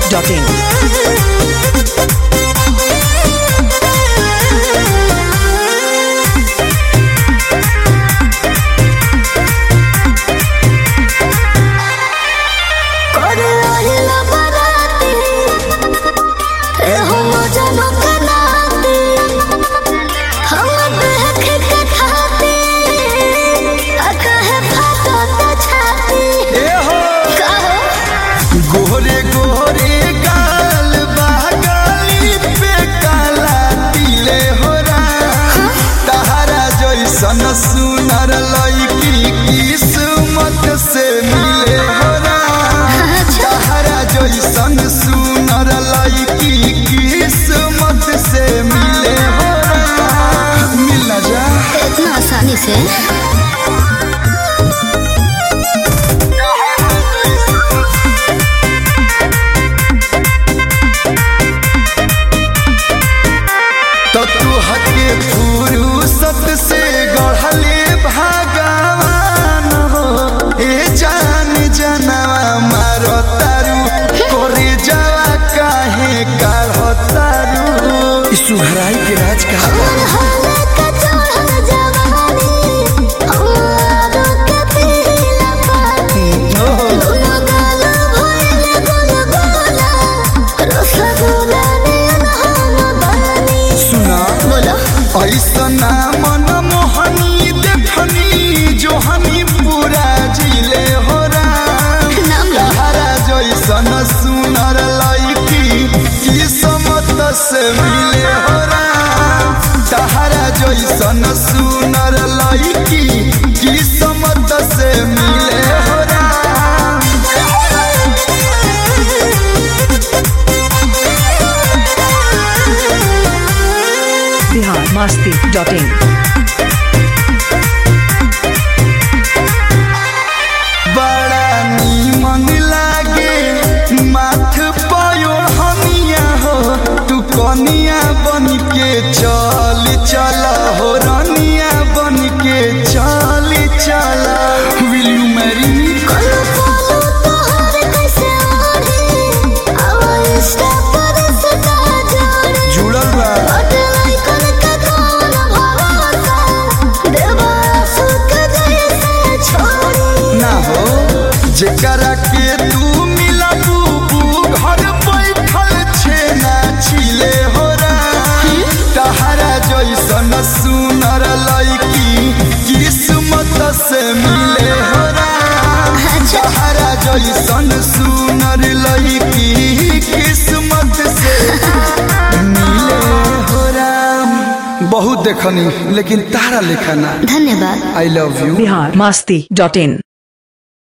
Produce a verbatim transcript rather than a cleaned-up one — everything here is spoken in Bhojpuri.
Dot in. गोरे गोरे गाल बागाली पे काला तिले हो रहा तहरा जैसन सुनर लईकी किस्मत से मिले हो रहा तहरा जैसन सुनर लईकी किस्मत से मिले हो रहा। मिल ना जा इतना आसानी से। तो तू हके फुरुसत से गढ़ले भगवान हो ए जान जनवा मारो तारू कोरे जावा काहे काढ़ो तारू सुहराई के राज का ऐसना मन मोहनी देखनी जोहनी पूरा जिले हो रहा जैसन सुनर लईकी किस्मत से मिले हो रहा तहरा जैसन सुनर लईकी किस्मत से मिले हो रहा। Bihar Masti dot in. बड़ा नीमन लागे माथ पयो हनिया हो तू कनिया बन के चल चल हो रनिया बन के चल चल। Will you marry me? जुड़ल बा ना हो जेकरा के तू मिला बू घर बैठल छे ना छिले हो रहा तहरा जैसन सुनर लईकी किस्मत से मिले हो रहा तहरा जैसन सुनर लईकी किस्मत से मिले हो रहा। बहुत देखनी लेकिन तारा लेखा ना। धन्यवाद। I love you. Bihar Masti dot in.